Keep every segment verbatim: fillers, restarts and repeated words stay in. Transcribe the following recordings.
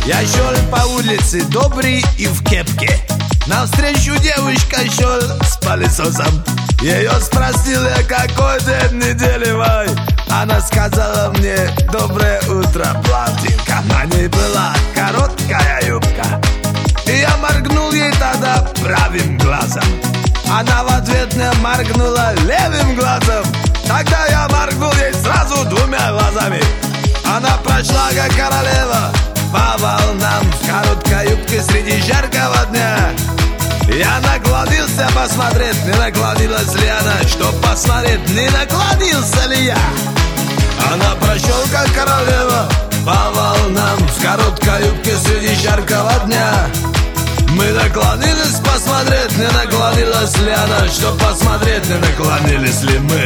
Я шел по улице добрый и в кепке. Навстречу девушка шел с пылесосом. Ее спросил я, какой день недели, вай. Она сказала мне: доброе утро, блондинка. На ней была короткая юбка, и я моргнул ей тогда правым глазом. Она в ответ мне моргнула левым глазом. Тогда я моргнул ей сразу двумя глазами. Она прошла как королева по волнам в короткой юбке среди жаркого дня. Я наклонился посмотреть, не наклонилась ли она, чтоб посмотреть, не наклонился ли я. Она прошел как королева по волнам в короткой юбке среди жаркого дня. Мы наклонились посмотреть, не наклонилась ли она, чтоб посмотреть, не наклонились ли мы.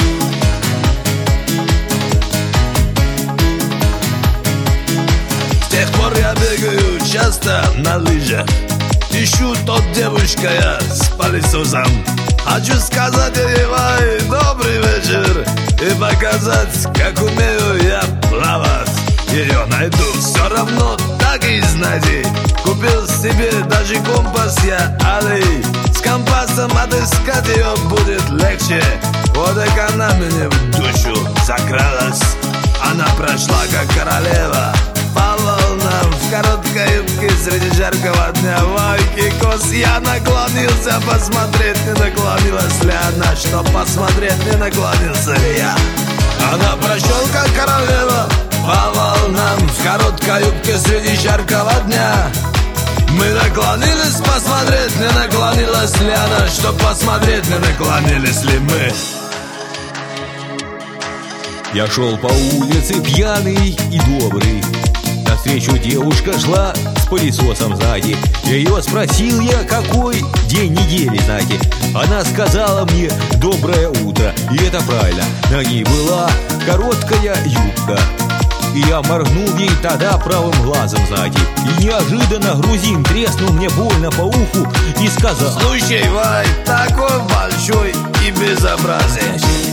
С тех пор я бегаю часто на лыжах. Ищу тот девушка я с пылесосом. Хочу сказать ей: вай, добрый вечер, и показать, как умею я плавать. Ее найду все равно, так и знаете. Купил себе даже компас я, алей. С компасом отыскать ее будет легче. Вот как она мне в душу закралась. Она прошла как королева по волнам в короткой юбке среди жаркого дня. Вайки кос, я наклонился посмотреть, не наклонилась ли она, чтоб посмотреть, не наклонился ли я. Она прошел как королева по волнам в короткой юбке среди жаркого дня. Мы наклонились посмотреть, не наклонилась ли она, чтоб посмотреть, не наклонились ли мы. Я шел по улице пьяный и добрый. Навстречу девушка шла с пылесосом сзади. Ее спросил я, какой день недели, знаете. Она сказала мне: доброе утро. И это правильно, на ней была короткая юбка. И я моргнул ей тогда правым глазом сзади. И неожиданно грузин треснул мне больно по уху и сказал: слушай, вай, такой большой и безобразный.